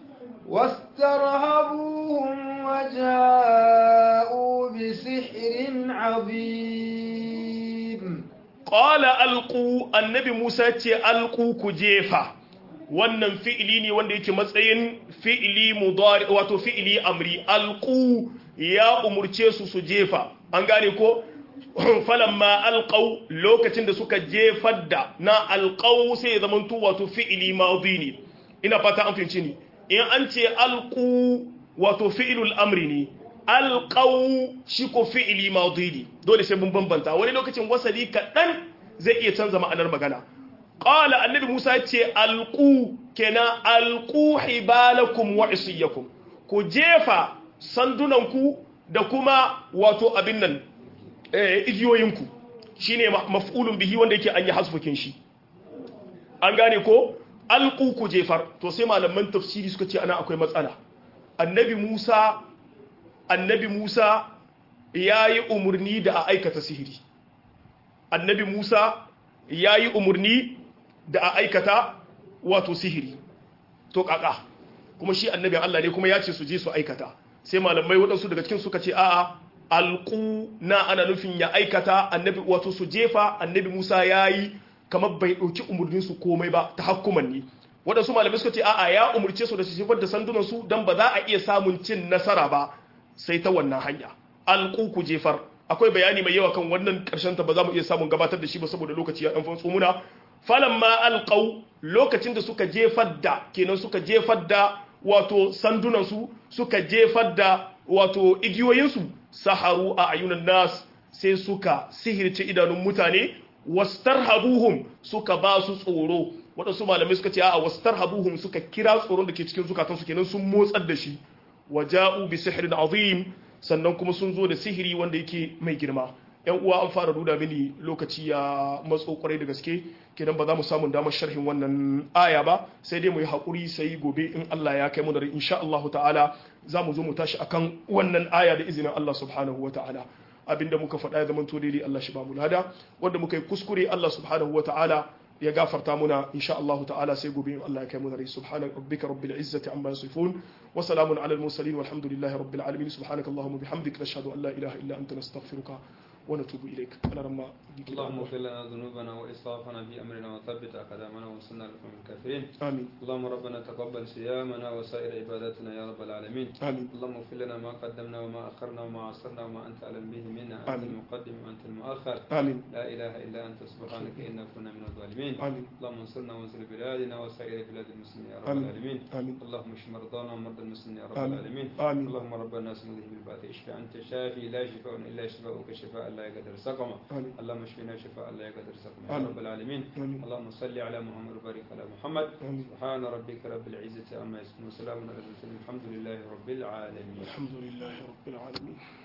واسترهبوهم وجاءوا بسحر عظيم قال ألقوا النبي موسى تي ألقوا كجيفة wannan fi'ili ne wanda yake matsayin fi'ili mudari wato fi'ili amri alqu ya umurce su su jefa an gane ko falamma alqaw lokacin da suka jefar da na alqaw sai ya zamanto wato fi'ili madi ne ina fata an fahimci ni in an ce alqu wato fi'ilul amri ne alqaw shi ko fi'ili madi ne dole sai mun bambanta wani lokacin wasali kadan zai iya canza ma'anar magana qala annabi Musa ce alqu kenan alqu hibalakum wa isiyakum ku jefa sandunanku da kuma wato abin nan eh igiyoyinku shine maf'ulun bihi wanda yake an yi hasfukin shi an gane ko alqu ku jefar to sai malaman tafsiri suka ce ana akwai matsala annabi Musa annabi Musa yayi umurni da a aikata sihiri annabi Musa yayi umurni da a aikata wato sihiri to kaka kuma shi annabi Allah ne kuma ya ce su je su aikata sai malamai waɗansu daga cikin suka ce a'a alqu na ana nufin ya aikata annabi wato su jefa annabi Musa yayi kamar bai dauki umurnin su komai ba tahakkuman ne waɗansu malamai suka ce a'a ya umurce su da su jefar da sandunan su dan ba za a iya samun cin nasara ba sai ta wannan hanya alqu ku jefar akwai bayani mai yawa kan wannan karshen ta ba za mu iya samun gabatar da shi ba saboda lokaci ya dan fantso muna falamma alqaw lokacin da suka jefar da kenan suka jefar da wato sandunan su suka jefar da wato igiyoyin su saharu a ayunan nas sai suka sihirce idanun mutane wastarhabuhum suka ba su tsoro wadansu malamai suka ce a wastarhabuhum suka kira tsoron da ke cikin zukatan su kenan sun motsar da shi waja'u bi sihrin azim sannan kuma sun zo da sihiri wanda yake mai girma yan uwa an fara duda mini lokaci ya matso kwarai da gaske kenan ba za mu samu damar sharhin wannan aya ba sai dai mu yi hakuri sai gobe in Allah ya kai mu da insha Allah ta'ala za mu zo mu tashi akan wannan aya da izinin Allah subhanahu wa ta'ala abinda muka faɗa ya zamanto daidai Allah shi ba mu lada wanda muka yi kuskure Allah subhanahu wa ta'ala ya gafarta muna insha Allah ta'ala sai gobe in Allah ya kai mu da subhana rabbika rabbil izzati amma yasifun wa salamun alal mursalin walhamdulillahi rabbil alamin subhanakallahumma bihamdika nashhadu an la ilaha illa anta nastaghfiruka ونتوب إليك أنا رمى اللهم اغفر لنا ذنوبنا وإسرافنا في أمرنا وثبت أقدامنا وانصرنا على القوم الكافرين آمين اللهم ربنا تقبل صيامنا وسائر عباداتنا يا رب العالمين آمين اللهم اغفر لنا ما قدمنا وما أخرنا وما عصرنا وما أنت أعلم به منا أنت المقدم وأنت المؤخر آمين لا إله إلا أنت سبحانك إنا كنا من الظالمين آمين اللهم انصرنا وانصر بلادنا وسائر بلاد المسلمين يا رب آمين العالمين آمين اللهم اشف مرضانا ومرضى المسلمين يا رب آمين العالمين آمين اللهم ربنا اسمه بالبات اشفى أنت شافي لا شفاء إلا شفاءك شفاء لا يقدر سقما آمين اللهم اشفنا شفاء لا يقدر سقما يا آمين. رب العالمين آمين. اللهم صل على محمد وبارك على محمد آمين. سبحان ربك رب العزة عما يصفون وسلام على المرسلين الحمد لله رب العالمين الحمد لله رب العالمين